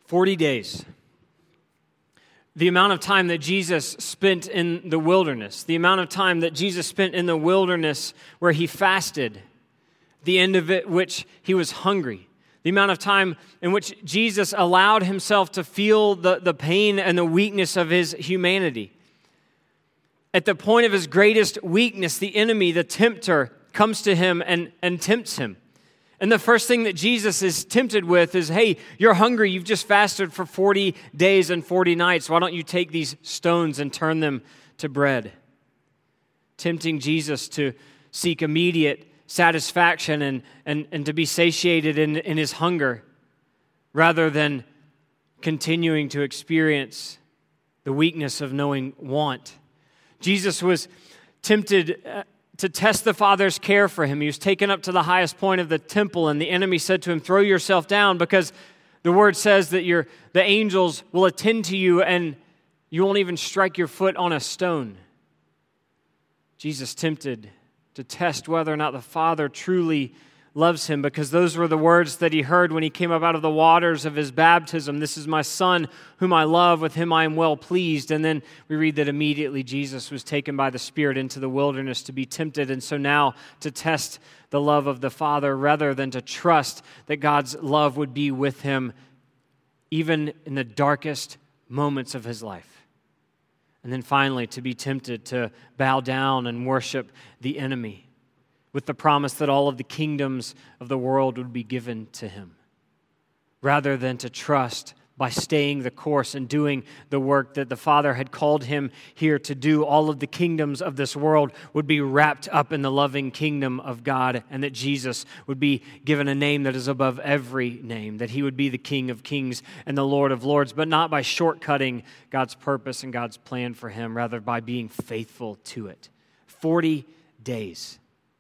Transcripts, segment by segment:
40 days. The amount of time that Jesus spent in the wilderness, the amount of time that Jesus spent in the wilderness where he fasted, the end of it which he was hungry, the amount of time in which Jesus allowed himself to feel the pain and the weakness of his humanity. At the point of his greatest weakness, the enemy, the tempter, comes to him and tempts him. And the first thing that Jesus is tempted with is, hey, you're hungry. You've just fasted for 40 days and 40 nights. Why don't you take these stones and turn them to bread? Tempting Jesus to seek immediate satisfaction and to be satiated in his hunger rather than continuing to experience the weakness of knowing want. Jesus was tempted to test the Father's care for him. He was taken up to the highest point of the temple, and the enemy said to him, throw yourself down, because the word says that the angels will attend to you and you won't even strike your foot on a stone. Jesus tempted to test whether or not the Father truly loves him, because those were the words that he heard when he came up out of the waters of his baptism. This is my Son whom I love, with him I am well pleased. And then we read that immediately Jesus was taken by the Spirit into the wilderness to be tempted. And so now to test the love of the Father rather than to trust that God's love would be with him even in the darkest moments of his life. And then finally to be tempted to bow down and worship the enemy, with the promise that all of the kingdoms of the world would be given to him, rather than to trust by staying the course and doing the work that the Father had called him here to do. All of the kingdoms of this world would be wrapped up in the loving kingdom of God, and that Jesus would be given a name that is above every name, that he would be the King of kings and the Lord of lords, but not by shortcutting God's purpose and God's plan for him, rather by being faithful to it. 40 days.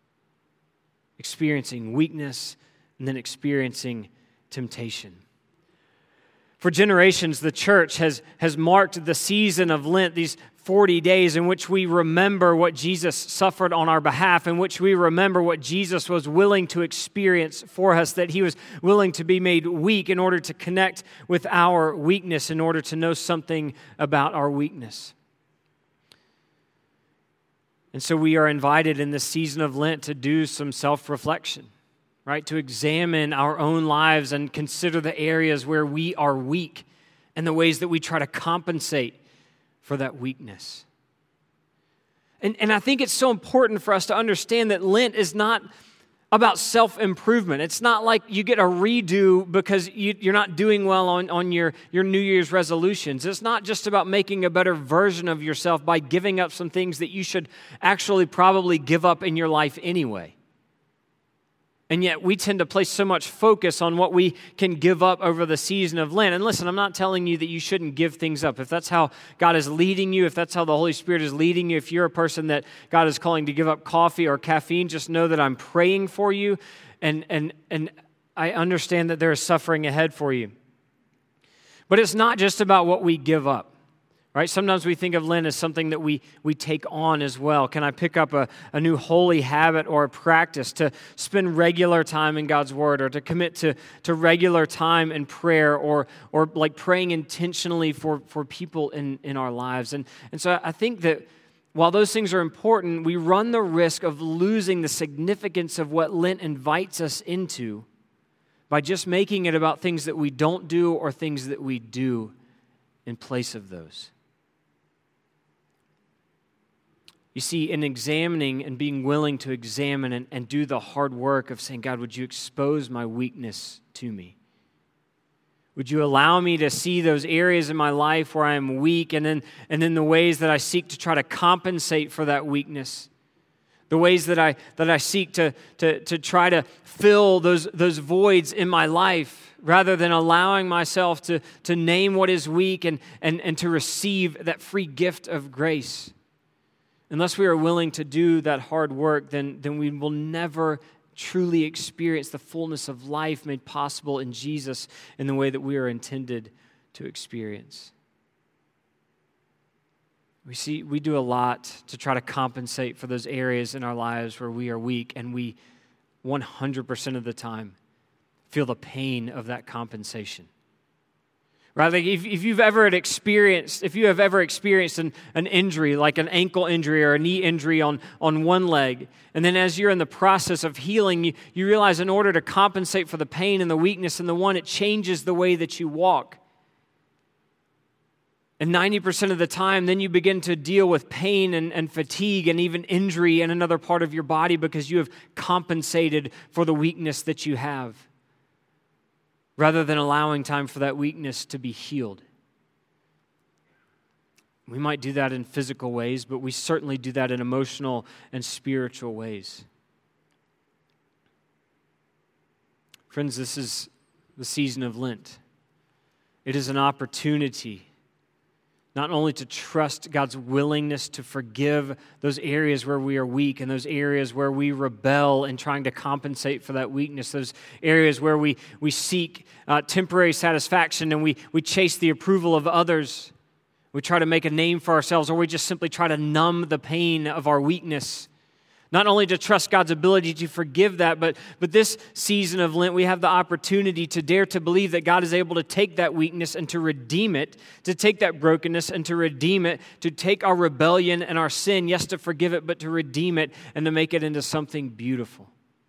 Experiencing weakness and then experiencing temptation. For generations, the church has marked the season of Lent, these 40 days in which we remember what Jesus suffered on our behalf, in which we remember what Jesus was willing to experience for us, that he was willing to be made weak in order to connect with our weakness, in order to know something about our weakness. And so we are invited in this season of Lent to do some self-reflection, right? To examine our own lives and consider the areas where we are weak and the ways that we try to compensate for that weakness. And I think it's so important for us to understand that Lent is not about self-improvement. It's not like you get a redo because you're not doing well on your New Year's resolutions. It's not just about making a better version of yourself by giving up some things that you should actually probably give up in your life anyway. And yet we tend to place so much focus on what we can give up over the season of Lent. And listen, I'm not telling you that you shouldn't give things up. If that's how God is leading you, if that's how the Holy Spirit is leading you, if you're a person that God is calling to give up coffee or caffeine, just know that I'm praying for you, and I understand that there is suffering ahead for you. But it's not just about what we give up. Right? Sometimes we think of Lent as something that we take on as well. Can I pick up a new holy habit or a practice to spend regular time in God's Word, or to commit to regular time in prayer, or like praying intentionally for people in our lives? And so I think that while those things are important, we run the risk of losing the significance of what Lent invites us into by just making it about things that we don't do or things that we do in place of those. You see, in examining and being willing to examine and do the hard work of saying, God, would you expose my weakness to me? Would you allow me to see those areas in my life where I am weak, and then the ways that I seek to try to compensate for that weakness? The ways that I seek to try to fill those voids in my life, rather than allowing myself to name what is weak and to receive that free gift of grace. Unless we are willing to do that hard work, then we will never truly experience the fullness of life made possible in Jesus in the way that we are intended to experience. We do a lot to try to compensate for those areas in our lives where we are weak, and we 100% of the time feel the pain of that compensation. Right? Like if you have ever experienced an injury, like an ankle injury or a knee injury on one leg, and then as you're in the process of healing, you realize in order to compensate for the pain and the weakness in the one, it changes the way that you walk. And 90% of the time, then you begin to deal with pain and fatigue and even injury in another part of your body because you have compensated for the weakness that you have, rather than allowing time for that weakness to be healed. We might do that in physical ways, but we certainly do that in emotional and spiritual ways. Friends, this is the season of Lent. It is an opportunity not only to trust God's willingness to forgive those areas where we are weak and those areas where we rebel in trying to compensate for that weakness, those areas where we seek temporary satisfaction and we chase the approval of others. We try to make a name for ourselves, or we just simply try to numb the pain of our weakness. Not only to trust God's ability to forgive that, but this season of Lent, we have the opportunity to dare to believe that God is able to take that weakness and to redeem it, to take that brokenness and to redeem it, to take our rebellion and our sin, yes, to forgive it, but to redeem it and to make it into something beautiful.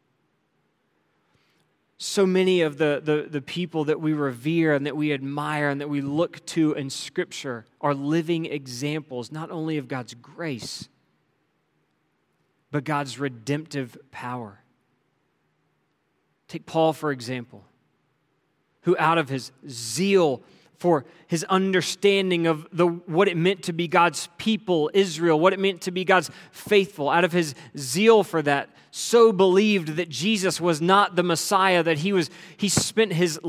So many of the people that we revere and that we admire and that we look to in Scripture are living examples, not only of God's grace, but God's redemptive power. Take Paul, for example, who out of his zeal for his understanding of what it meant to be God's people, Israel, what it meant to be God's faithful, out of his zeal for that, so believed that Jesus was not the Messiah, that he was giving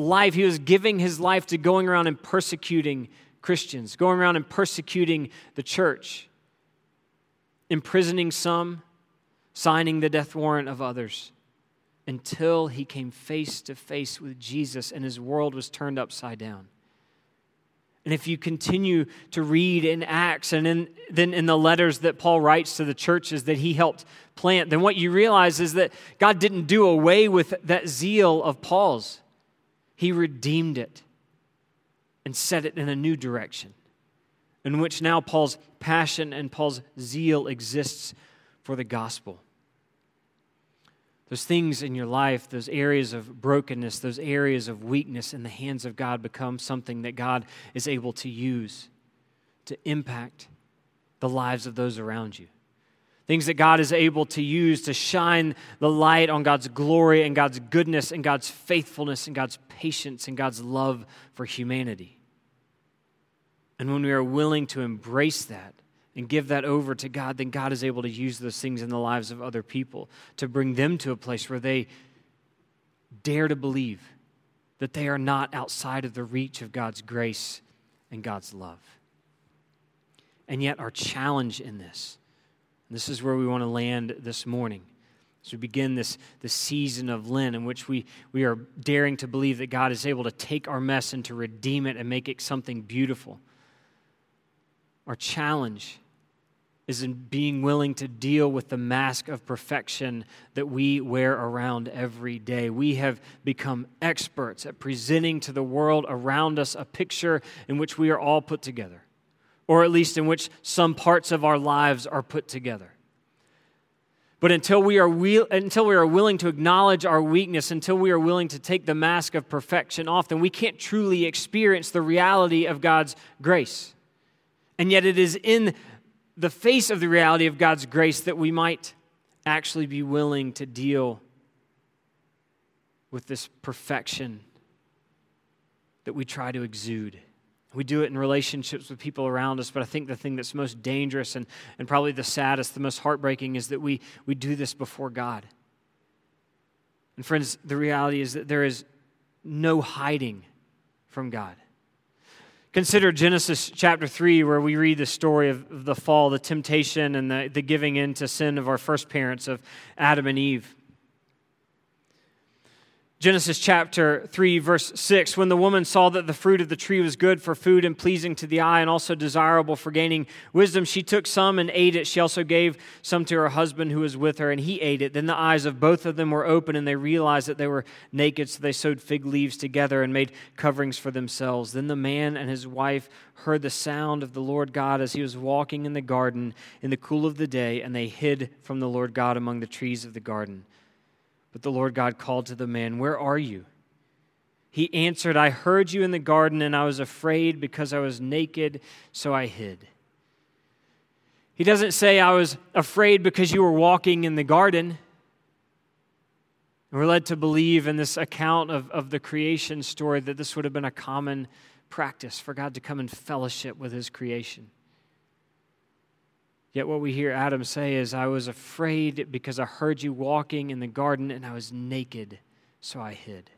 his life to going around and persecuting Christians, going around and persecuting the church, imprisoning some, signing the death warrant of others, until he came face to face with Jesus and his world was turned upside down. And if you continue to read in Acts and then in the letters that Paul writes to the churches that he helped plant, then what you realize is that God didn't do away with that zeal of Paul's. He redeemed it and set it in a new direction, in which now Paul's passion and Paul's zeal exists for the gospel. Those things in your life, those areas of brokenness, those areas of weakness in the hands of God become something that God is able to use to impact the lives of those around you. Things that God is able to use to shine the light on God's glory and God's goodness and God's faithfulness and God's patience and God's love for humanity. And when we are willing to embrace that, and give that over to God, then God is able to use those things in the lives of other people to bring them to a place where they dare to believe that they are not outside of the reach of God's grace and God's love. And yet our challenge in this, and this is where we want to land this morning, as we begin this season of Lent in which we are daring to believe that God is able to take our mess and to redeem it and make it something beautiful. Our challenge is in being willing to deal with the mask of perfection that we wear around every day. We have become experts at presenting to the world around us a picture in which we are all put together, or at least in which some parts of our lives are put together. But until we are willing to acknowledge our weakness, until we are willing to take the mask of perfection off, then we can't truly experience the reality of God's grace. And yet it is in the face of the reality of God's grace that we might actually be willing to deal with this perfection that we try to exude. We do it in relationships with people around us, but I think the thing that's most dangerous and probably the saddest, the most heartbreaking is that we do this before God. And friends, the reality is that there is no hiding from God. Consider Genesis chapter 3, where we read the story of the fall, the temptation, and the giving in to sin of our first parents, of Adam and Eve. Genesis chapter 3, verse 6, when the woman saw that the fruit of the tree was good for food and pleasing to the eye and also desirable for gaining wisdom, she took some and ate it. She also gave some to her husband who was with her, and he ate it. Then the eyes of both of them were open, and they realized that they were naked, so they sewed fig leaves together and made coverings for themselves. Then the man and his wife heard the sound of the Lord God as he was walking in the garden in the cool of the day, and they hid from the Lord God among the trees of the garden. But the Lord God called to the man, "Where are you?" He answered, "I heard you in the garden, and I was afraid because I was naked, so I hid." He doesn't say, "I was afraid because you were walking in the garden." And we're led to believe in this account of the creation story that this would have been a common practice for God to come and fellowship with his creation. Yet what we hear Adam say is, "I was afraid because I heard you walking in the garden, and I was naked, so I hid."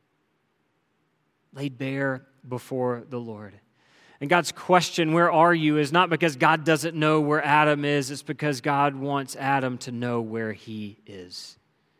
Laid bare before the Lord. And God's question, "Where are you?" is not because God doesn't know where Adam is. It's because God wants Adam to know where he is.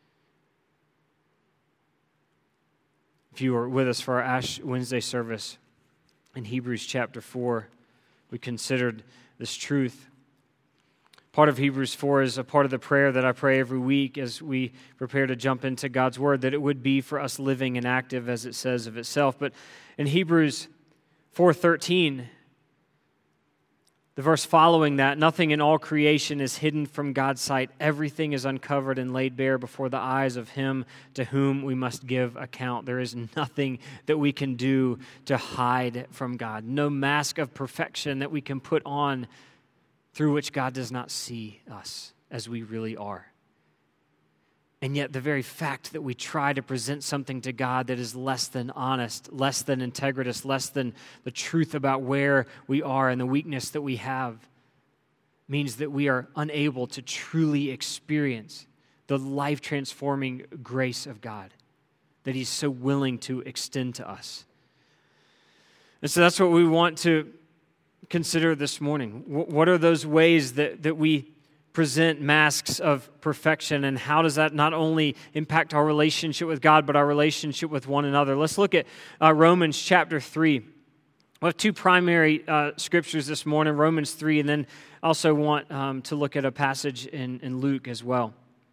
If you were with us for our Ash Wednesday service in Hebrews chapter 4, we considered this truth. Part of Hebrews 4 is a part of the prayer that I pray every week as we prepare to jump into God's Word, that it would be for us living and active as it says of itself. But in Hebrews 4:13, the verse following that, "Nothing in all creation is hidden from God's sight. Everything is uncovered and laid bare before the eyes of him to whom we must give account." There is nothing that we can do to hide from God. No mask of perfection that we can put on through which God does not see us as we really are. And yet the very fact that we try to present something to God that is less than honest, less than integritous, less than the truth about where we are and the weakness that we have means that we are unable to truly experience the life-transforming grace of God that he's so willing to extend to us. And so that's what we want to consider this morning. What are those ways that we present masks of perfection, and how does that not only impact our relationship with God, but our relationship with one another? Let's look at Romans chapter 3. We have two primary scriptures this morning, Romans 3, and then also want to look at a passage in Luke as well.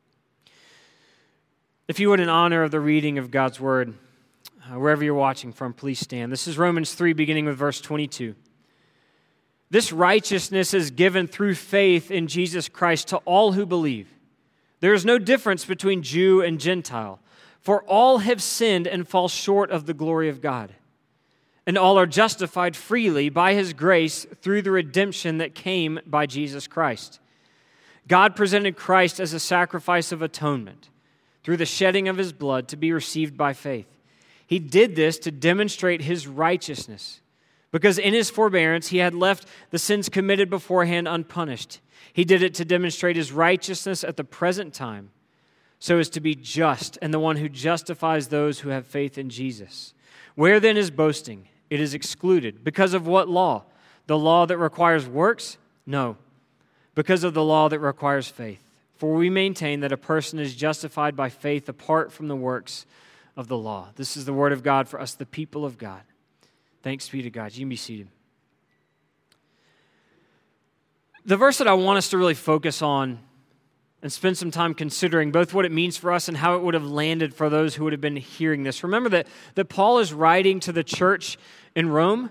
If you would, in honor of the reading of God's Word, wherever you're watching from, please stand. This is Romans 3, beginning with verse 22. "This righteousness is given through faith in Jesus Christ to all who believe. There is no difference between Jew and Gentile, for all have sinned and fall short of the glory of God. And all are justified freely by his grace through the redemption that came by Jesus Christ. God presented Christ as a sacrifice of atonement through the shedding of his blood to be received by faith. He did this to demonstrate his righteousness, because in his forbearance he had left the sins committed beforehand unpunished. He did it to demonstrate his righteousness at the present time, so as to be just and the one who justifies those who have faith in Jesus. Where then is boasting? It is excluded. Because of what law? The law that requires works? No, because of the law that requires faith. For we maintain that a person is justified by faith apart from the works of the law." This is the word of God for us, the people of God. Thanks be to God. You can be seated. The verse that I want us to really focus on and spend some time considering both what it means for us and how it would have landed for those who would have been hearing this. Remember that Paul is writing to the church in Rome,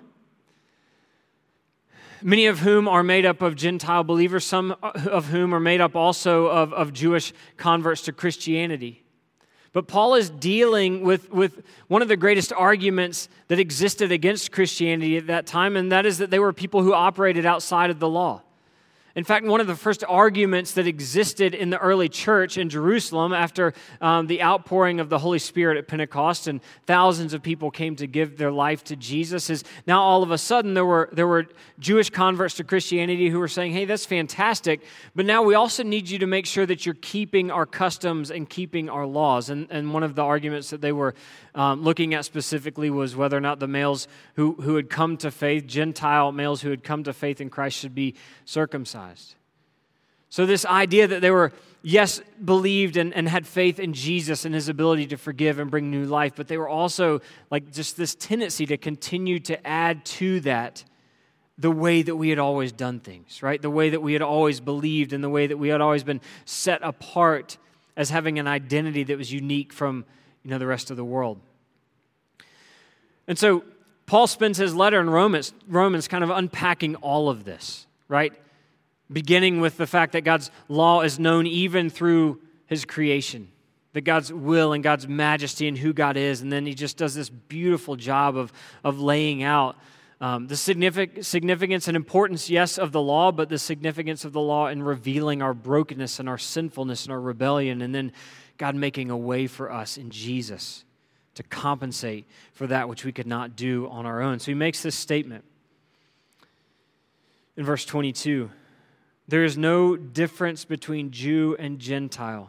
many of whom are made up of Gentile believers, some of whom are made up also of Jewish converts to Christianity. But Paul is dealing with one of the greatest arguments that existed against Christianity at that time, and that is that they were people who operated outside of the law. In fact, one of the first arguments that existed in the early church in Jerusalem after the outpouring of the Holy Spirit at Pentecost and thousands of people came to give their life to Jesus is now all of a sudden there were Jewish converts to Christianity who were saying, "Hey, that's fantastic, but now we also need you to make sure that you're keeping our customs and keeping our laws." And one of the arguments that they were looking at specifically was whether or not the males who had come to faith, Gentile males who had come to faith in Christ, should be circumcised. So this idea that they were, yes, believed and had faith in Jesus and his ability to forgive and bring new life, but they were also like just this tendency to continue to add to that the way that we had always done things, right? The way that we had always believed and the way that we had always been set apart as having an identity that was unique from, the rest of the world. And so Paul spends his letter in Romans kind of unpacking all of this, right? Beginning with the fact that God's law is known even through his creation, that God's will and God's majesty and who God is. And then he just does this beautiful job of laying out the significance and importance, yes, of the law, but the significance of the law in revealing our brokenness and our sinfulness and our rebellion, and then God making a way for us in Jesus to compensate for that which we could not do on our own. So he makes this statement in verse 22. There is no difference between Jew and Gentile.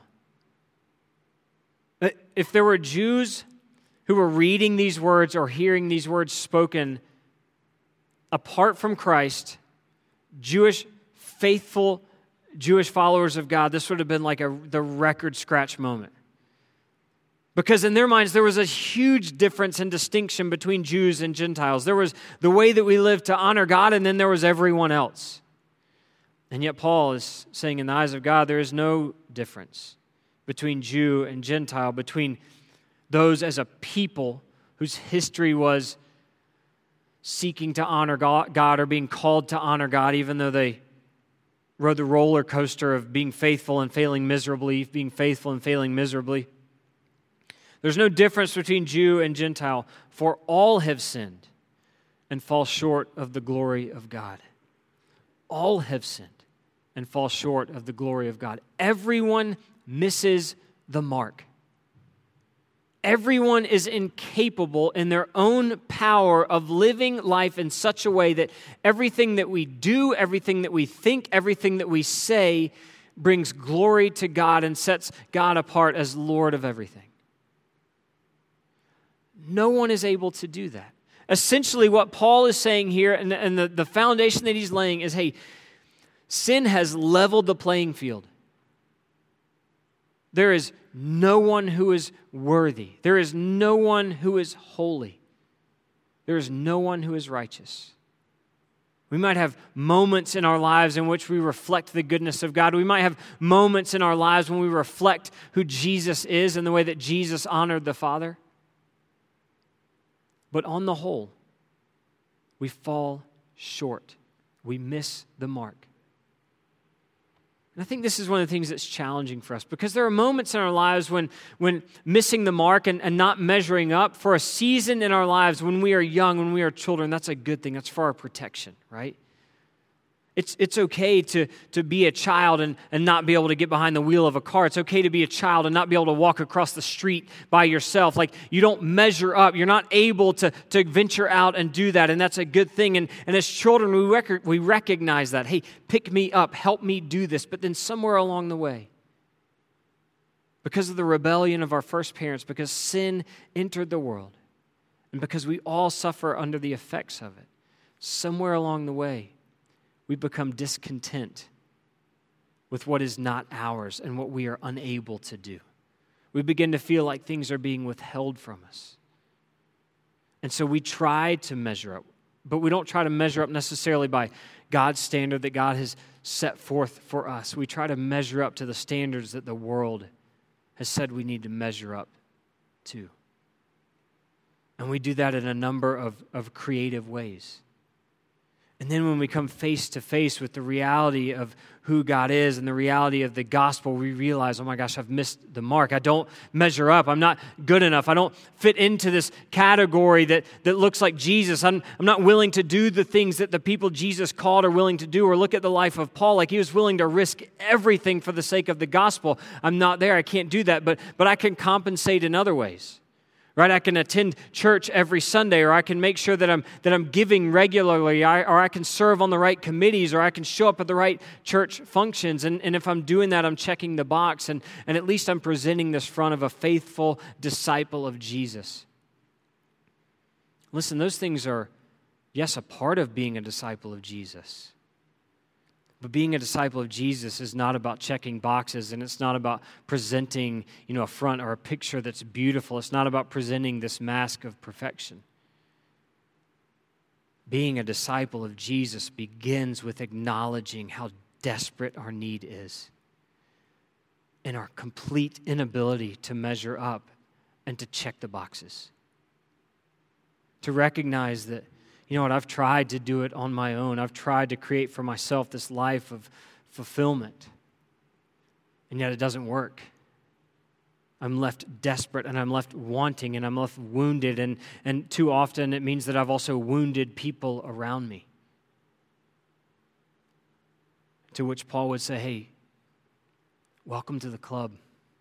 If there were Jews who were reading these words or hearing these words spoken apart from Christ, faithful Jewish followers of God, this would have been like the record scratch moment. Because in their minds, there was a huge difference and distinction between Jews and Gentiles. There was the way that we lived to honor God, and then there was everyone else. And yet Paul is saying in the eyes of God, there is no difference between Jew and Gentile, between those as a people whose history was seeking to honor God or being called to honor God, even though they rode the roller coaster of being faithful and failing miserably, being faithful and failing miserably. There's no difference between Jew and Gentile, for all have sinned and fall short of the glory of God. All have sinned and fall short of the glory of God. Everyone misses the mark. Everyone is incapable in their own power of living life in such a way that everything that we do, everything that we think, everything that we say brings glory to God and sets God apart as Lord of everything. No one is able to do that. Essentially, what Paul is saying here, and the foundation that he's laying is, hey, sin has leveled the playing field. There is no one who is worthy. There is no one who is holy. There is no one who is righteous. We might have moments in our lives in which we reflect the goodness of God. We might have moments in our lives when we reflect who Jesus is and the way that Jesus honored the Father. But on the whole, we fall short. We miss the mark. And I think this is one of the things that's challenging for us, because there are moments in our lives when missing the mark and not measuring up, for a season in our lives when we are young, when we are children, that's a good thing. That's for our protection, right? It's okay to be a child and not be able to get behind the wheel of a car. It's okay to be a child and not be able to walk across the street by yourself. Like, you don't measure up. You're not able to venture out and do that, and that's a good thing. And as children, we recognize that. Hey, pick me up. Help me do this. But then somewhere along the way, because of the rebellion of our first parents, because sin entered the world, and because we all suffer under the effects of it, somewhere along the way, we become discontent with what is not ours and what we are unable to do. We begin to feel like things are being withheld from us. And so we try to measure up, but we don't try to measure up necessarily by God's standard that God has set forth for us. We try to measure up to the standards that the world has said we need to measure up to. And we do that in a number of creative ways. And then when we come face to face with the reality of who God is and the reality of the gospel, we realize, oh my gosh, I've missed the mark. I don't measure up. I'm not good enough. I don't fit into this category that looks like Jesus. I'm not willing to do the things that the people Jesus called are willing to do. Or look at the life of Paul. Like, he was willing to risk everything for the sake of the gospel. I'm not there. I can't do that. But I can compensate in other ways. Right, I can attend church every Sunday, or I can make sure that I'm giving regularly, or I can serve on the right committees, or I can show up at the right church functions. And if I'm doing that, I'm checking the box, and at least I'm presenting this front of a faithful disciple of Jesus. Listen, those things are, yes, a part of being a disciple of Jesus. But being a disciple of Jesus is not about checking boxes, and it's not about presenting, a front or a picture that's beautiful. It's not about presenting this mask of perfection. Being a disciple of Jesus begins with acknowledging how desperate our need is and our complete inability to measure up and to check the boxes. To recognize that, I've tried to do it on my own. I've tried to create for myself this life of fulfillment, and yet it doesn't work. I'm left desperate, and I'm left wanting, and I'm left wounded, and too often it means that I've also wounded people around me. To which Paul would say, hey, welcome to the club.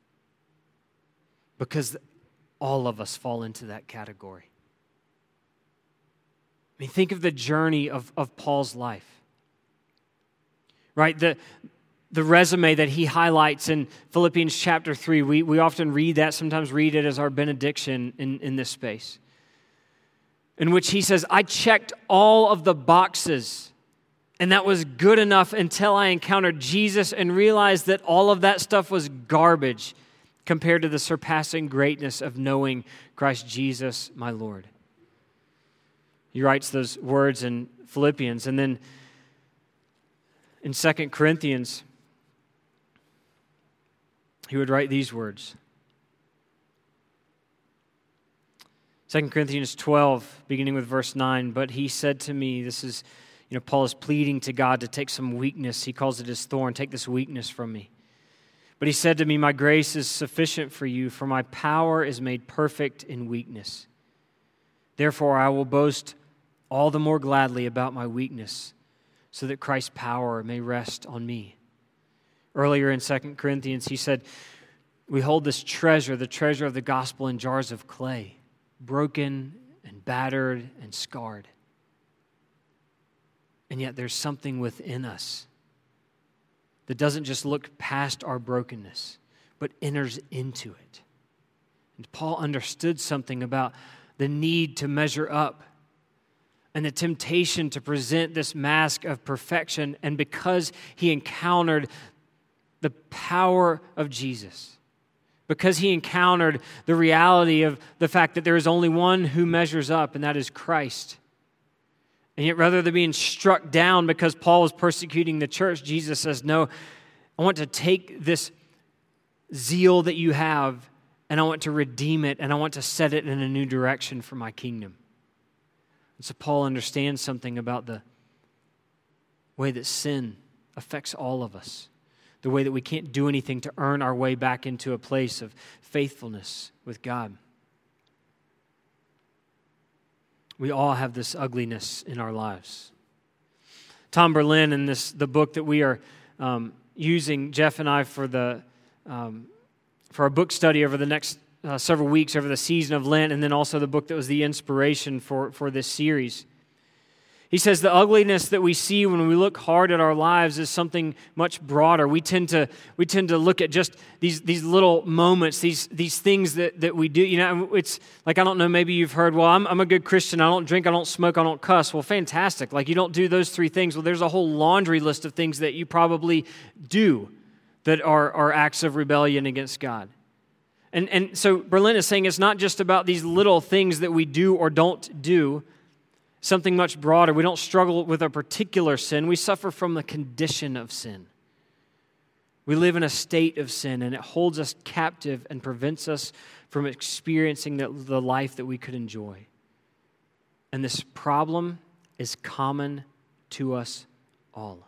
Because all of us fall into that category. I mean, think of the journey of Paul's life. Right? The resume that he highlights in Philippians chapter 3, we often read that, sometimes read it as our benediction in this space, in which he says, I checked all of the boxes, and that was good enough until I encountered Jesus and realized that all of that stuff was garbage compared to the surpassing greatness of knowing Christ Jesus, my Lord. He writes those words in Philippians, and then in 2 Corinthians, he would write these words. 2 Corinthians 12, beginning with verse 9, but he said to me, this is, Paul is pleading to God to take some weakness. He calls it his thorn. Take this weakness from me. But he said to me, my grace is sufficient for you, for my power is made perfect in weakness. Therefore, I will boast all the more gladly about my weakness, so that Christ's power may rest on me. Earlier in 2 Corinthians, he said, we hold this treasure, the treasure of the gospel, in jars of clay, broken and battered and scarred. And yet there's something within us that doesn't just look past our brokenness, but enters into it. And Paul understood something about the need to measure up and the temptation to present this mask of perfection. And because he encountered the power of Jesus, because he encountered the reality of the fact that there is only one who measures up, and that is Christ. And yet rather than being struck down because Paul was persecuting the church, Jesus says, no, I want to take this zeal that you have and I want to redeem it and I want to set it in a new direction for my kingdom. And so Paul understands something about the way that sin affects all of us, the way that we can't do anything to earn our way back into a place of faithfulness with God. We all have this ugliness in our lives. Tom Berlin, in the book that we are using, Jeff and I, for our book study over the next several weeks over the season of Lent, and then also the book that was the inspiration for this series. He says the ugliness that we see when we look hard at our lives is something much broader. We tend to look at just these little moments, these things that we do. It's like, I don't know, maybe you've heard, well, I'm a good Christian. I don't drink, I don't smoke, I don't cuss. Well, fantastic. Like, you don't do those three things. Well, there's a whole laundry list of things that you probably do that are acts of rebellion against God. And so Berlin is saying it's not just about these little things that we do or don't do, something much broader. We don't struggle with a particular sin. We suffer from the condition of sin. We live in a state of sin, and it holds us captive and prevents us from experiencing the life that we could enjoy. And this problem is common to us all.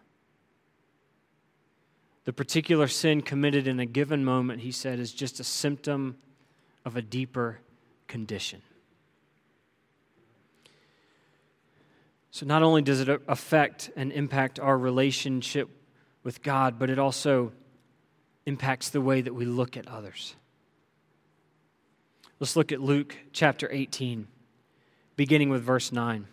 The particular sin committed in a given moment, he said, is just a symptom of a deeper condition. So not only does it affect and impact our relationship with God, but it also impacts the way that we look at others. Let's look at Luke chapter 18, beginning with verse 9.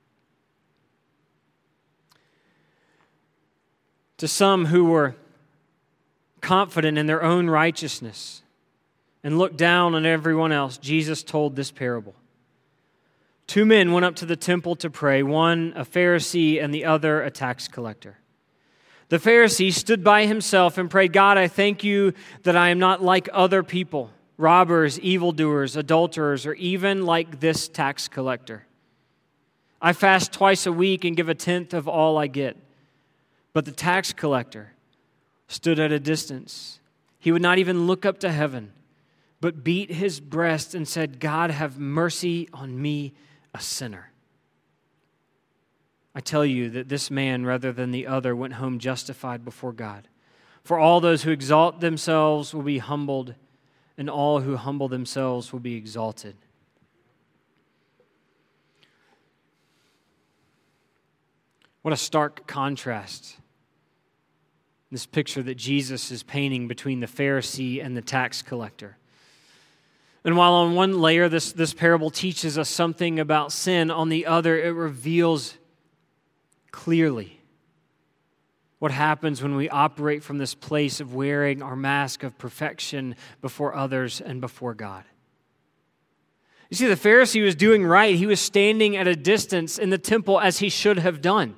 To some who were confident in their own righteousness and looked down on everyone else, Jesus told this parable. 2 men went up to the temple to pray, one a Pharisee and the other a tax collector. The Pharisee stood by himself and prayed, God, I thank you that I am not like other people, robbers, evildoers, adulterers, or even like this tax collector. I fast twice a week and give a tenth of all I get. But the tax collector stood at a distance. He would not even look up to heaven, but beat his breast and said, God, have mercy on me, a sinner. I tell you that this man, rather than the other, went home justified before God. For all those who exalt themselves will be humbled, and all who humble themselves will be exalted. What a stark contrast, this picture that Jesus is painting between the Pharisee and the tax collector. And while on one layer this parable teaches us something about sin, on the other it reveals clearly what happens when we operate from this place of wearing our mask of perfection before others and before God. You see, the Pharisee was doing right. He was standing at a distance in the temple as he should have done.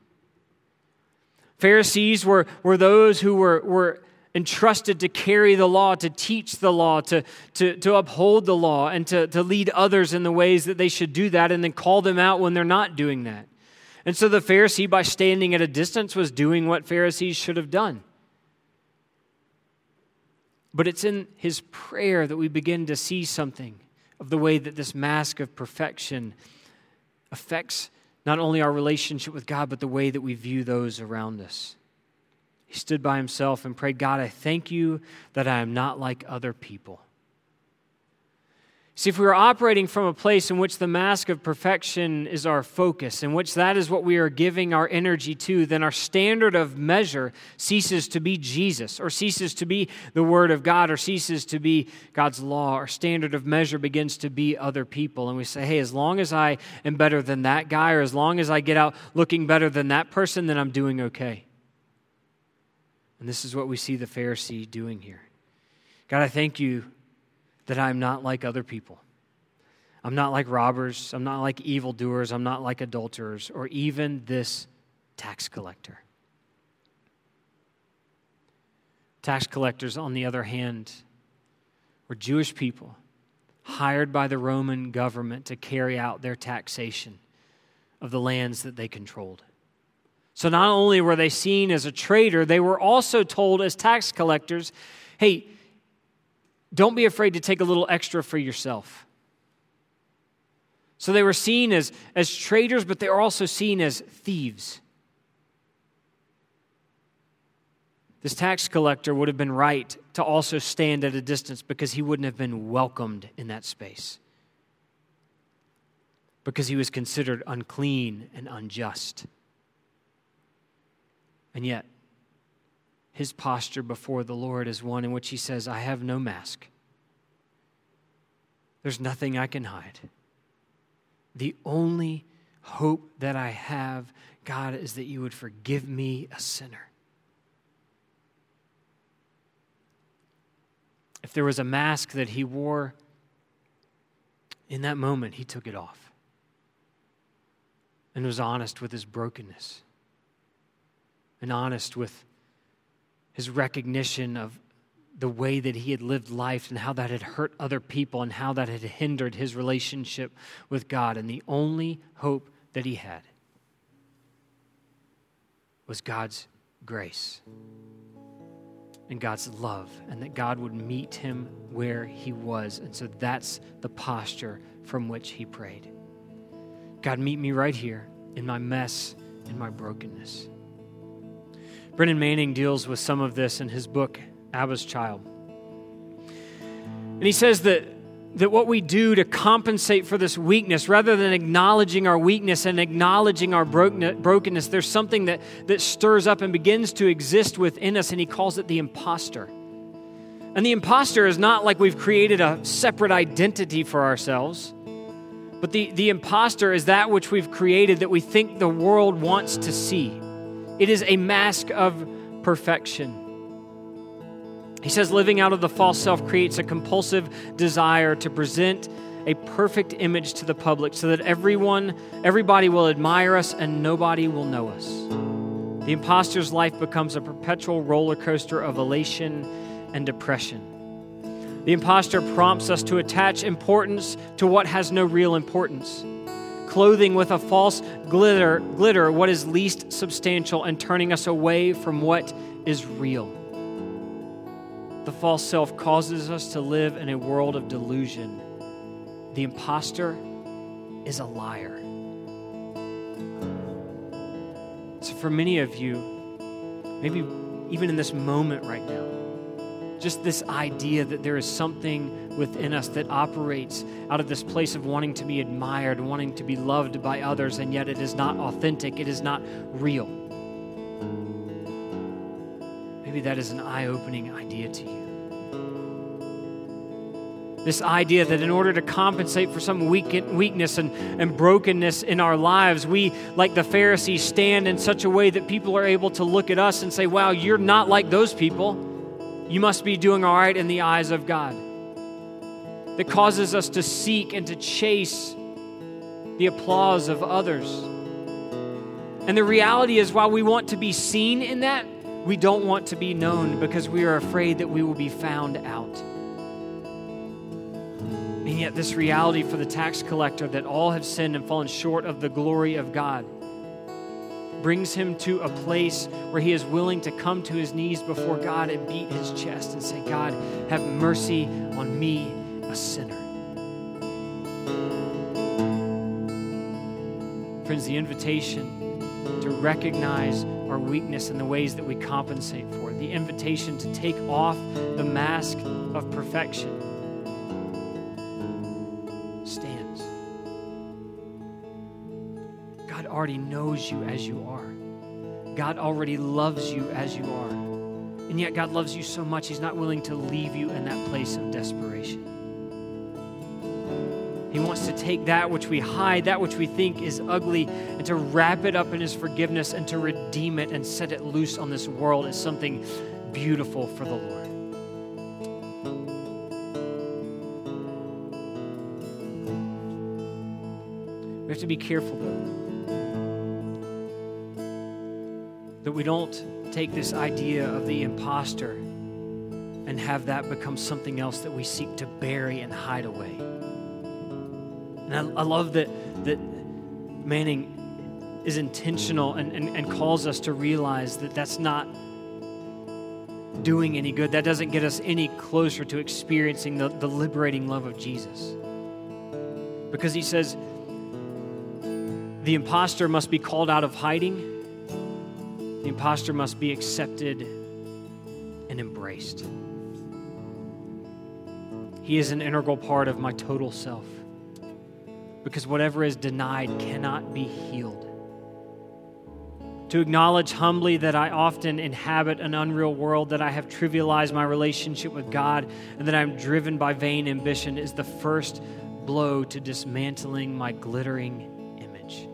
Pharisees were those who were entrusted to carry the law, to teach the law, to uphold the law, and to lead others in the ways that they should do that, and then call them out when they're not doing that. And so the Pharisee, by standing at a distance, was doing what Pharisees should have done. But it's in his prayer that we begin to see something of the way that this mask of perfection affects not only our relationship with God, but the way that we view those around us. He stood by himself and prayed, God, I thank you that I am not like other people. See, if we are operating from a place in which the mask of perfection is our focus, in which that is what we are giving our energy to, then our standard of measure ceases to be Jesus, or ceases to be the Word of God, or ceases to be God's law. Our standard of measure begins to be other people. And we say, hey, as long as I am better than that guy, or as long as I get out looking better than that person, then I'm doing okay. And this is what we see the Pharisee doing here. God, I thank you that I'm not like other people. I'm not like robbers. I'm not like evildoers. I'm not like adulterers, or even this tax collector. Tax collectors, on the other hand, were Jewish people hired by the Roman government to carry out their taxation of the lands that they controlled. So not only were they seen as a traitor, they were also told as tax collectors, hey, don't be afraid to take a little extra for yourself. So they were seen as traitors, but they were also seen as thieves. This tax collector would have been right to also stand at a distance because he wouldn't have been welcomed in that space, because he was considered unclean and unjust. And yet, his posture before the Lord is one in which he says, I have no mask. There's nothing I can hide. The only hope that I have, God, is that you would forgive me, a sinner. If there was a mask that he wore, in that moment he took it off and was honest with his brokenness and honest with his recognition of the way that he had lived life and how that had hurt other people and how that had hindered his relationship with God. And the only hope that he had was God's grace and God's love, and that God would meet him where he was. And so that's the posture from which he prayed. God, meet me right here in my mess, in my brokenness. Brennan Manning deals with some of this in his book, Abba's Child. And he says that what we do to compensate for this weakness, rather than acknowledging our weakness and acknowledging our brokenness, there's something that stirs up and begins to exist within us, and he calls it the imposter. And the imposter is not like we've created a separate identity for ourselves, but the imposter is that which we've created that we think the world wants to see. It is a mask of perfection. He says living out of the false self creates a compulsive desire to present a perfect image to the public so that everybody will admire us and nobody will know us. The imposter's life becomes a perpetual roller coaster of elation and depression. The imposter prompts us to attach importance to what has no real importance, clothing with a false glitter what is least substantial and turning us away from what is real. The false self causes us to live in a world of delusion. The imposter is a liar. So for many of you, maybe even in this moment right now, just this idea that there is something within us that operates out of this place of wanting to be admired, wanting to be loved by others, and yet it is not authentic, it is not real. Maybe that is an eye-opening idea to you. This idea that in order to compensate for some weakness and brokenness in our lives, we, like the Pharisees, stand in such a way that people are able to look at us and say, wow, you're not like those people. You must be doing all right in the eyes of God. That causes us to seek and to chase the applause of others. And the reality is, while we want to be seen in that, we don't want to be known because we are afraid that we will be found out. And yet this reality for the tax collector that all have sinned and fallen short of the glory of God brings him to a place where he is willing to come to his knees before God and beat his chest and say, God, have mercy on me, a sinner. Friends, the invitation to recognize our weakness and the ways that we compensate for it, the invitation to take off the mask of perfection, stands. God already knows you as you are. God already loves you as you are. And yet God loves you so much, He's not willing to leave you in that place of desperation. He wants to take that which we hide, that which we think is ugly, and to wrap it up in His forgiveness and to redeem it and set it loose on this world as something beautiful for the Lord. We have to be careful, though, that we don't take this idea of the imposter and have that become something else that we seek to bury and hide away. And I love that Manning is intentional and calls us to realize that that's not doing any good. That doesn't get us any closer to experiencing the liberating love of Jesus. Because he says the imposter must be called out of hiding. The imposter must be accepted and embraced. He is an integral part of my total self. Because whatever is denied cannot be healed. To acknowledge humbly that I often inhabit an unreal world, that I have trivialized my relationship with God, and that I'm driven by vain ambition is the first blow to dismantling my glittering image.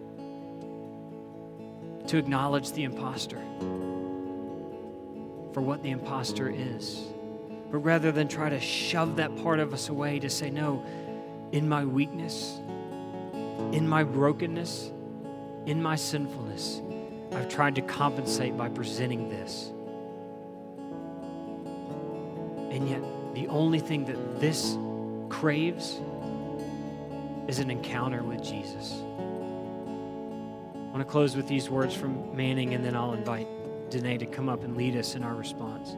To acknowledge the imposter for what the imposter is. But rather than try to shove that part of us away, to say, no, in my weakness, in my brokenness, in my sinfulness, I've tried to compensate by presenting this. And yet, the only thing that this craves is an encounter with Jesus. I want to close with these words from Manning, and then I'll invite Danae to come up and lead us in our response.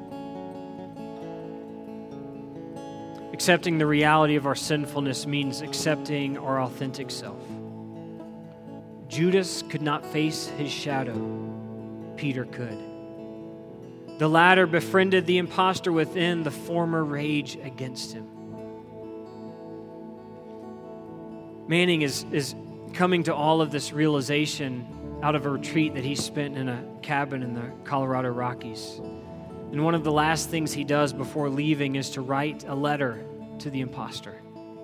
Accepting the reality of our sinfulness means accepting our authentic self. Judas could not face his shadow. Peter could. The latter befriended the imposter within, the former rage against him. Manning is coming to all of this realization out of a retreat that he spent in a cabin in the Colorado Rockies. And one of the last things he does before leaving is to write a letter to the imposter.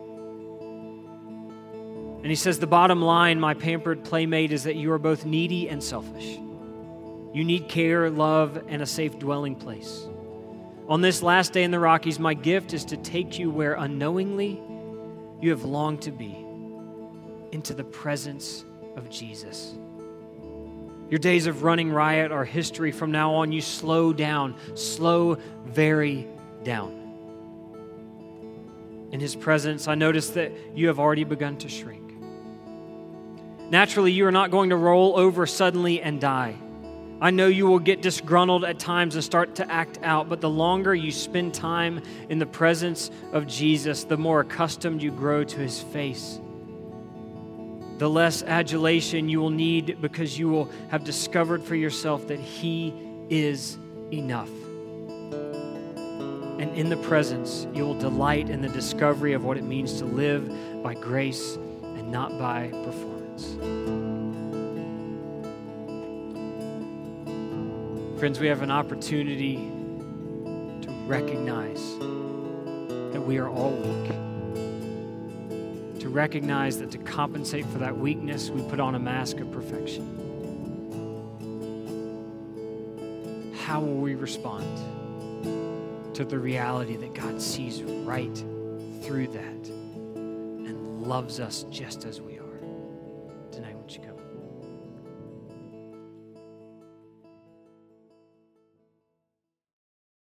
And he says, the bottom line, my pampered playmate, is that you are both needy and selfish. You need care, love, and a safe dwelling place. On this last day in the Rockies, my gift is to take you where unknowingly you have longed to be, into the presence of Jesus. Your days of running riot are history. From now on, you slow down, slow very down. In His presence, I notice that you have already begun to shrink. Naturally, you are not going to roll over suddenly and die. I know you will get disgruntled at times and start to act out, but the longer you spend time in the presence of Jesus, the more accustomed you grow to His face. The less adulation you will need because you will have discovered for yourself that He is enough. And in the presence, you will delight in the discovery of what it means to live by grace and not by performance. Friends, we have an opportunity to recognize that we are all weak. To recognize that to compensate for that weakness, we put on a mask of perfection. How will we respond to the reality that God sees right through that and loves us just as we are? Tonight, would you come?